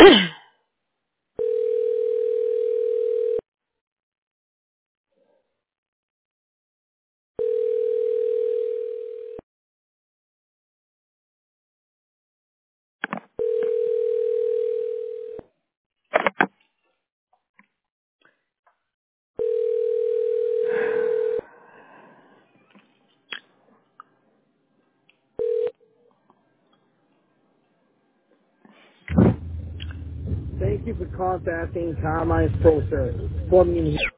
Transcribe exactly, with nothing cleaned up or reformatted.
Thank you for contacting Carmine's Pro Service. For me